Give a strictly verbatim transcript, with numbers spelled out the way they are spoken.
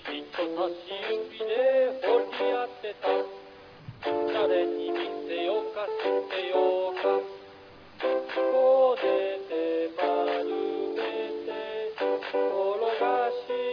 人差し指で掘り当てた。誰に見せようかしてようか。こねて丸めて転がし